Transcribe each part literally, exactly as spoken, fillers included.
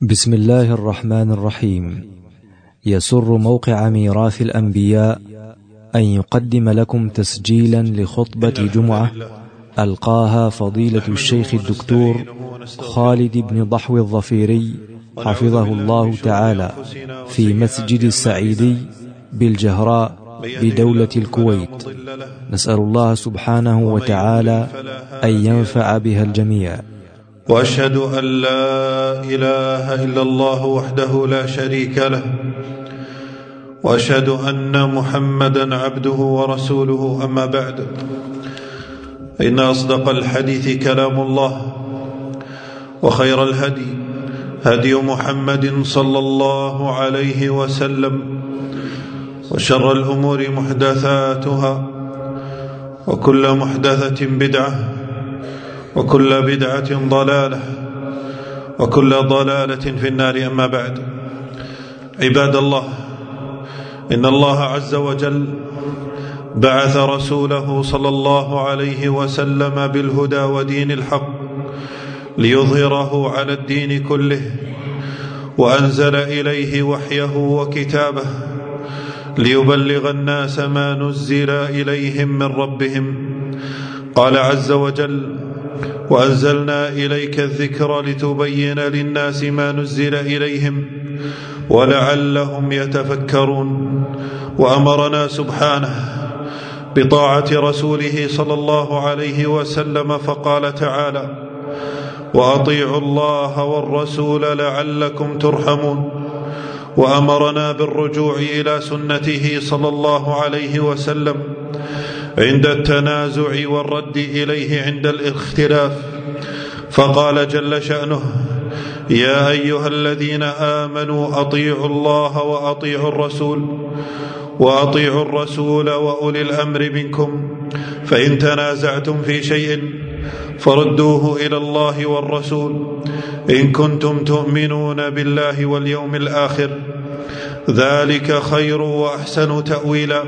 بسم الله الرحمن الرحيم. يسر موقع ميراث الأنبياء أن يقدم لكم تسجيلا لخطبة جمعة ألقاها فضيلة الشيخ الدكتور خالد بن ضحو الظفيري حفظه الله تعالى في مسجد السعيدي بالجهراء بدولة الكويت. نسأل الله سبحانه وتعالى أن ينفع بها الجميع. وأشهد أن لا إله إلا الله وحده لا شريك له، وأشهد أن محمدا عبده ورسوله. أما بعد، إن أصدق الحديث كلام الله، وخير الهدي هدي محمد صلى الله عليه وسلم، وشر الأمور محدثاتها، وكل محدثة بدعة، وكل بدعة ضلالة، وكل ضلالة في النار. أما بعد، عباد الله، إن الله عز وجل بعث رسوله صلى الله عليه وسلم بالهدى ودين الحق ليظهره على الدين كله، وأنزل إليه وحيه وكتابه ليبلغ الناس ما نزل إليهم من ربهم. قال عز وجل: وأنزلنا إليك الذكر لتبين للناس ما نزل إليهم ولعلهم يتفكرون. وأمرنا سبحانه بطاعة رسوله صلى الله عليه وسلم، فقال تعالى: وأطيعوا الله والرسول لعلكم ترحمون. وأمرنا بالرجوع إلى سنته صلى الله عليه وسلم عند التنازع والرد إليه عند الاختلاف، فقال جل شأنه: يا أيها الذين آمنوا أطيعوا الله وأطيعوا الرسول وأطيعوا الرسول وأولي الأمر منكم، فإن تنازعتم في شيء فردوه إلى الله والرسول إن كنتم تؤمنون بالله واليوم الآخر، ذلك خير وأحسن تأويلا.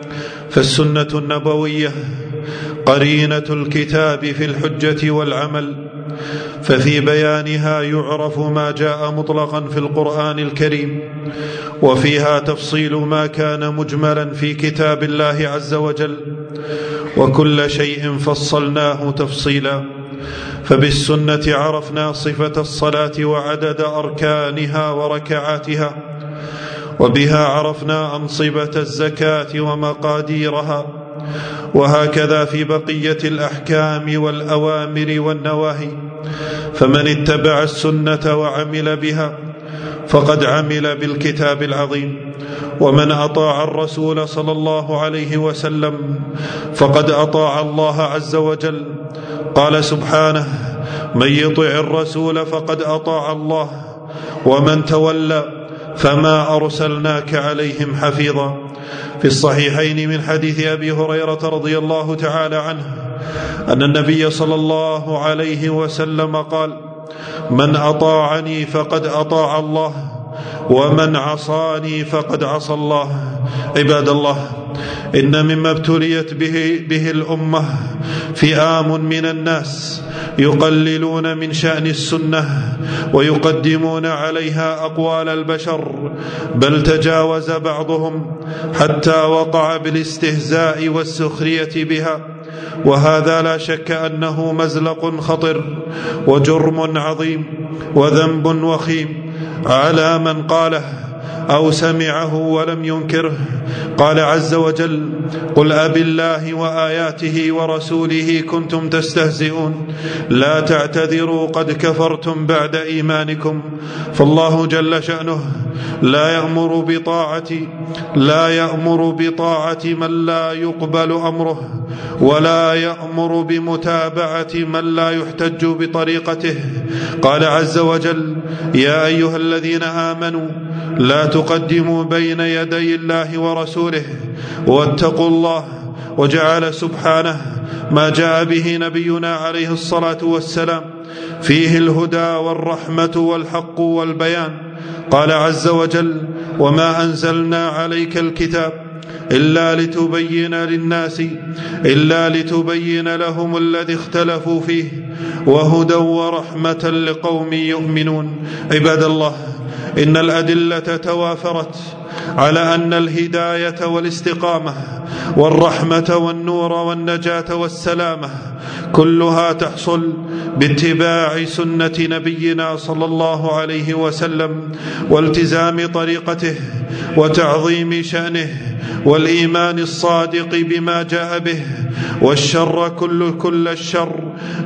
فالسنة النبوية قرينة الكتاب في الحجة والعمل، ففي بيانها يعرف ما جاء مطلقا في القرآن الكريم، وفيها تفصيل ما كان مجملا في كتاب الله عز وجل، وكل شيء فصلناه تفصيلا. فبالسنة عرفنا صفة الصلاة وعدد أركانها وركعاتها، وبها عرفنا أنصبة الزكاة ومقاديرها، وهكذا في بقية الأحكام والأوامر والنواهي. فمن اتبع السنة وعمل بها فقد عمل بالكتاب العظيم، ومن أطاع الرسول صلى الله عليه وسلم فقد أطاع الله عز وجل. قال سبحانه: من يطع الرسول فقد أطاع الله، ومن تولى فما أرسلناك عليهم حفيظا. في الصحيحين من حديث أبي هريرة رضي الله تعالى عنه أن النبي صلى الله عليه وسلم قال: من أطاعني فقد أطاع الله، ومن عصاني فقد عصى الله. عباد الله، إن مما ابتليت به, به الأمة فئام من الناس يقللون من شأن السنة ويقدمون عليها أقوال البشر، بل تجاوز بعضهم حتى وقع بالاستهزاء والسخرية بها، وهذا لا شك أنه مزلق خطر وجرم عظيم وذنب وخيم على من قاله أو سمعه ولم ينكره. قال عز وجل: قل أبالله وآياته ورسوله كنتم تستهزئون لا تعتذروا قد كفرتم بعد إيمانكم. فالله جل شأنه لا يأمر بطاعة لا يأمر بطاعة من لا يقبل أمره، ولا يأمر بمتابعة من لا يحتج بطريقته. قال عز وجل: يا أيها الذين آمنوا لا تقدموا بين يدي الله ورسوله واتقوا الله. وجعل سبحانه ما جاء به نبينا عليه الصلاة والسلام فيه الهدى والرحمة والحق والبيان. قال عز وجل: وما أنزلنا عليك الكتاب إلا لتبين للناس إلا لتبين لهم الذي اختلفوا فيه وهدى ورحمة لقوم يؤمنون. عباد الله، إن الأدلة توافرت على أن الهداية والاستقامة والرحمة والنور والنجاة والسلامة كلها تحصل باتباع سنة نبينا صلى الله عليه وسلم والتزام طريقته وتعظيم شأنه والإيمان الصادق بما جاء به، والشر كل كل الشر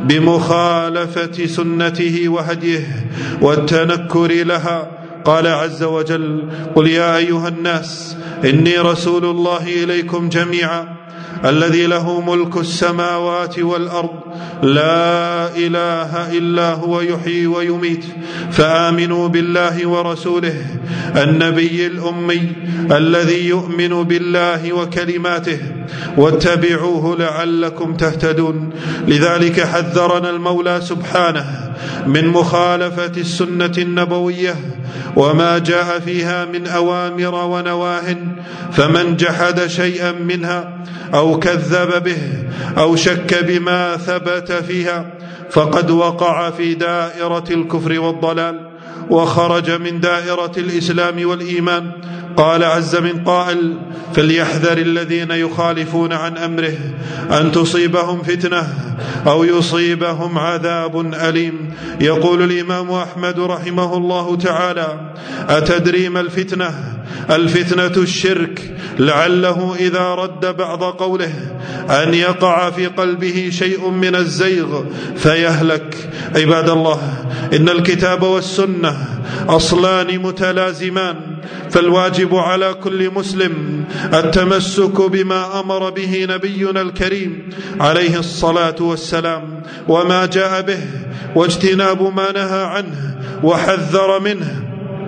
بمخالفة سنته وهديه والتنكر لها. قال عز وجل: قل يا أيها الناس إني رسول الله إليكم جميعا الذي له ملك السماوات والأرض لا إله إلا هو يحيي ويميت فآمنوا بالله ورسوله النبي الأمي الذي يؤمن بالله وكلماته واتبعوه لعلكم تهتدون. لذلك حذرنا المولى سبحانه من مخالفة السنة النبوية وما جاء فيها من أوامر ونواه، فمن جحد شيئا منها أو كذب به أو شك بما ثبت فيها فقد وقع في دائرة الكفر والضلال وخرج من دائرة الإسلام والإيمان. قال عز من قائل: فليحذر الذين يخالفون عن أمره أن تصيبهم فتنة أو يصيبهم عذاب أليم. يقول الإمام أحمد رحمه الله تعالى: أتدري ما الفتنة؟ الفتنة الشرك، لعله إذا رد بعض قوله أن يقع في قلبه شيء من الزيغ فيهلك. عباد الله، إن الكتاب والسنة أصلان متلازمان، فالواجب على كل مسلم التمسك بما أمر به نبينا الكريم عليه الصلاة والسلام وما جاء به، واجتناب ما نهى عنه وحذر منه.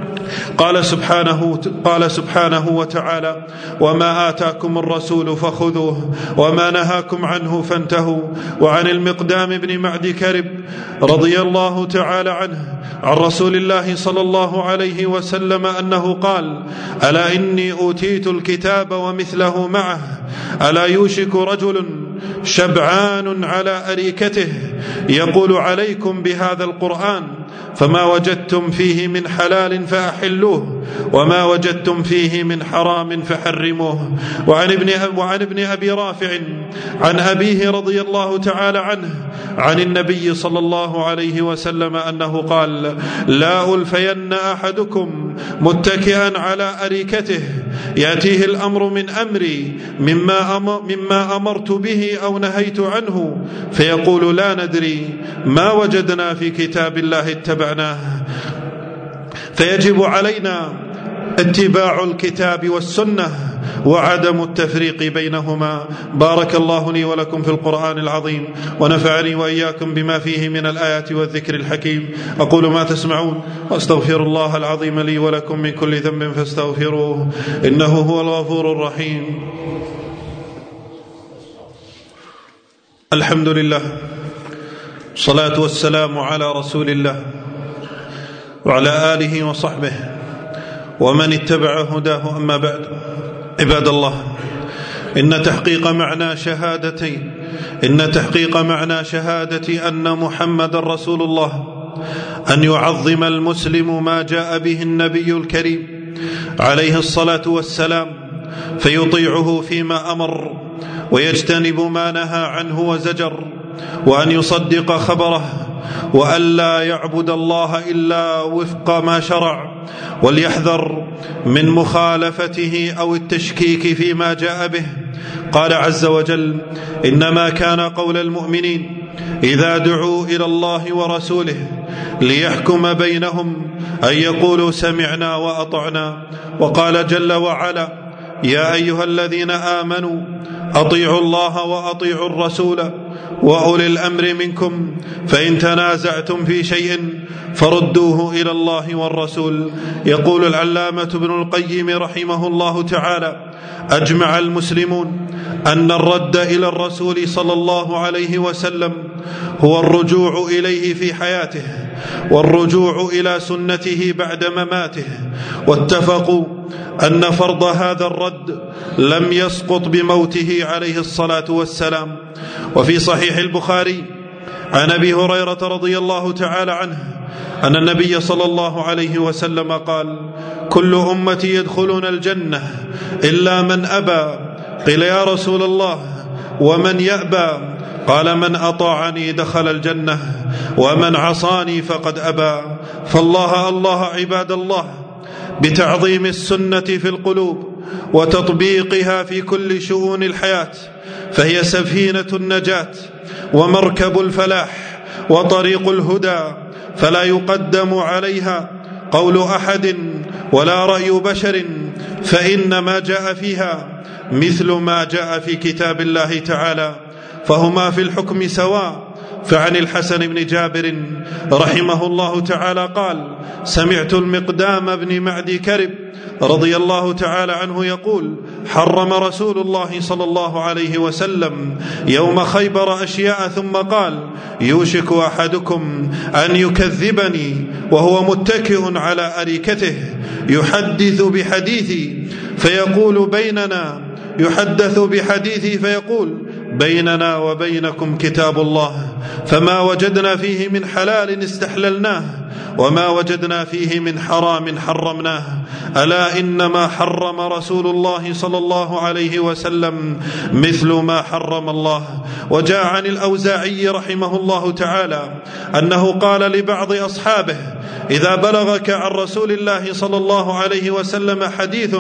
قال سبحانه, قال سبحانه وتعالى: وما آتاكم الرسول فخذوه وما نهاكم عنه فانتهوا. وعن المقدام بن معد كرب رضي الله تعالى عنه عن رسول الله صلى الله عليه وسلم أنه قال: ألا إني أوتيت الكتاب ومثله معه، ألا يوشك رجل شبعان على أريكته يقول عليكم بهذا القرآن فما وجدتم فيه من حلال فأحلوه وما وجدتم فيه من حرام فحرموه. وعن ابن, وعن ابن أبي رافع عن أبيه رضي الله تعالى عنه عن النبي صلى الله عليه وسلم أنه قال: لا ألفين أحدكم متكئا على أريكته يأتيه الأمر من أمري مما, أمر مما أمرت به أو نهيت عنه فيقول: لا ندري، ما وجدنا في كتاب الله اتبعناه. فيجب علينا اتباع الكتاب والسنة وعدم التفريق بينهما. بارك الله لي ولكم في القرآن العظيم ونفعني وإياكم بما فيه من الآيات والذكر الحكيم. أقول ما تسمعون وأستغفر الله العظيم لي ولكم من كل ذنب فاستغفروه إنه هو الغفور الرحيم. الحمد لله، الصلاة والسلام على رسول الله وعلى آله وصحبه ومن اتبع هداه، أما بعد. عباد الله، إن تحقيق معنى شهادتين إن تحقيق معنى شهادة أن محمد رسول الله أن يعظم المسلم ما جاء به النبي الكريم عليه الصلاة والسلام فيطيعه فيما أمر ويجتنب ما نهى عنه وزجر، وأن يصدق خبره وأن لا يعبد الله إلا وفق ما شرع، وليحذر من مخالفته أو التشكيك فيما جاء به. قال عز وجل: إنما كان قول المؤمنين إذا دعوا إلى الله ورسوله ليحكم بينهم أن يقولوا سمعنا وأطعنا. وقال جل وعلا: يا أيها الذين آمنوا أطيعوا الله وأطيعوا الرسول وأولي الأمر منكم فإن تنازعتم في شيء فردوه إلى الله والرسول. يقول العلامة ابن القيم رحمه الله تعالى: أجمع المسلمون أن الرد إلى الرسول صلى الله عليه وسلم هو الرجوع إليه في حياته والرجوع إلى سنته بعد مماته، واتفقوا أن فرض هذا الرد لم يسقط بموته عليه الصلاة والسلام. وفي صحيح البخاري عن أبي هريرة رضي الله تعالى عنه أن النبي صلى الله عليه وسلم قال: كل أمتي يدخلون الجنة إلا من أبى. قيل: يا رسول الله ومن يأبى؟ قال: من أطاعني دخل الجنة ومن عصاني فقد أبى. فالله الله عباد الله بتعظيم السنة في القلوب وتطبيقها في كل شؤون الحياة، فهي سفينة النجاة ومركب الفلاح وطريق الهدى، فلا يقدم عليها قول أحد ولا رأي بشر، فإن ما جاء فيها مثل ما جاء في كتاب الله تعالى، فهما في الحكم سواء. فعن الحسن بن جابر رحمه الله تعالى قال: سمعت المقدام بن معدي كرب رضي الله تعالى عنه يقول: حرم رسول الله صلى الله عليه وسلم يوم خيبر أشياء، ثم قال: يوشك أحدكم أن يكذبني وهو متكئ على أريكته يحدث بحديثي فيقول بيننا يحدث بحديثي فيقول بيننا وبينكم كتاب الله، فما وجدنا فيه من حلال استحللناه وما وجدنا فيه من حرام حرمناه. ألا إنما حرم رسول الله صلى الله عليه وسلم مثل ما حرم الله. وجاء عن الأوزاعي رحمه الله تعالى أنه قال لبعض أصحابه: إذا بلغك عن رسول الله صلى الله عليه وسلم حديث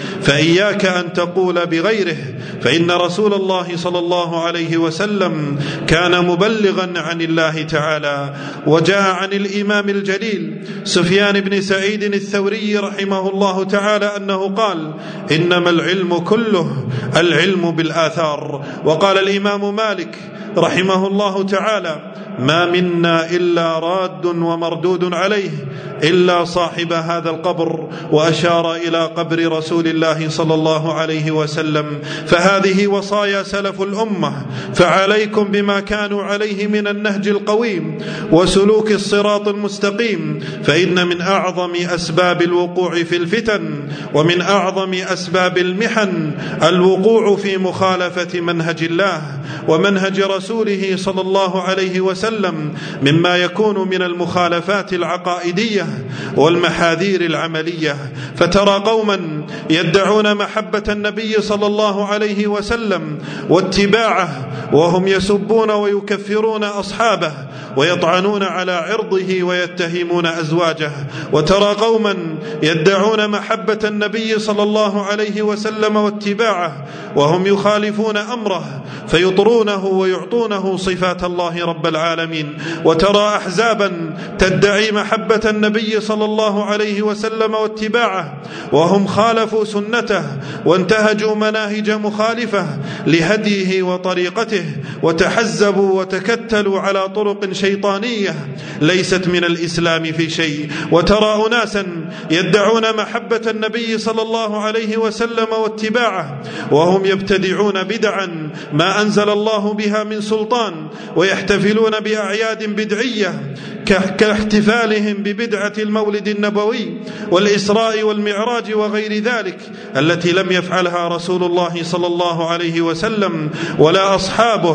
فإياك أن تقول بغيره، فإن رسول الله صلى الله عليه وسلم كان مبلغا عن الله تعالى. وجاء عن الإمام الجليل سفيان بن سعيد الثوري رحمه الله تعالى أنه قال: إنما العلم كله العلم بالآثار. وقال الإمام مالك رحمه الله تعالى: ما منا إلا راد ومردود عليه إلا صاحب هذا القبر، وأشار إلى قبر رسول الله صلى الله عليه وسلم. فهذه وصايا سلف الأمة، فعليكم بما كانوا عليه من النهج القويم وسلوك الصراط المستقيم، فإن من أعظم أسباب الوقوع في الفتن ومن أعظم أسباب المحن الوقوع في مخالفة منهج الله ومنهج رسوله صلى الله عليه وسلم، مما يكون من المخالفات العقائدية والمحاذير العملية. فترى قوما يدعون محبة النبي صلى الله عليه وسلم واتباعه وهم يسبون ويكفرون أصحابه ويطعنون على عرضه ويتهمون أزواجه. وترى قوما يدعون محبة النبي صلى الله عليه وسلم واتباعه وهم يخالفون أمره فيطرونه ويعطونه صفات الله رب العالمين. وترى أحزابا تدعي محبة النبي صلى الله عليه وسلم واتباعه وهم خالفوا سنته وانتهجوا مناهج مخالفة لهديه وطريقته وتحزبوا وتكتلوا على طرق شيطانية ليست من الإسلام في شيء. وترى أناسا يدعون محبة النبي صلى الله عليه وسلم واتباعه وهم يبتدعون بدعا ما أنزل الله بها من سلطان ويحتفلون بأعياد بدعية كاحتفالهم ببدعة المولد النبوي والإسراء والمعراج وغير ذلك التي لم يفعلها رسول الله صلى الله عليه وسلم ولا أصحابه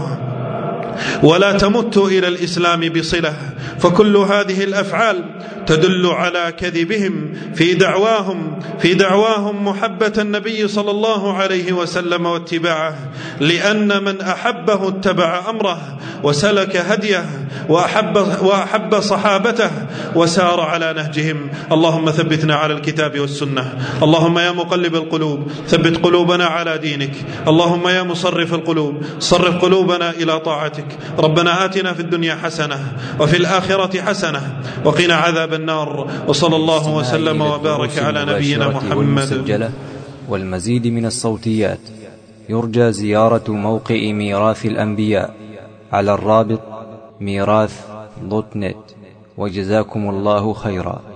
ولا تمت إلى الإسلام بصلة. فكل هذه الأفعال تدل على كذبهم في دعواهم في دعواهم محبة النبي صلى الله عليه وسلم واتباعه، لأن من أحبه اتبع أمره وسلك هديه وأحب, وأحب صحابته وسار على نهجهم. اللهم ثبتنا على الكتاب والسنة. اللهم يا مقلب القلوب ثبت قلوبنا على دينك. اللهم يا مصرف القلوب صرف قلوبنا إلى طاعتك. ربنا آتنا في الدنيا حسنة وفي الآخرة حسنة وقنا عذاب النار. وصلى الله وسلم وبارك على نبينا محمد. والمزيد من الصوتيات يرجى زيارة موقع ميراث الأنبياء على الرابط ميراث دوت نت. وجزاكم الله خيرا.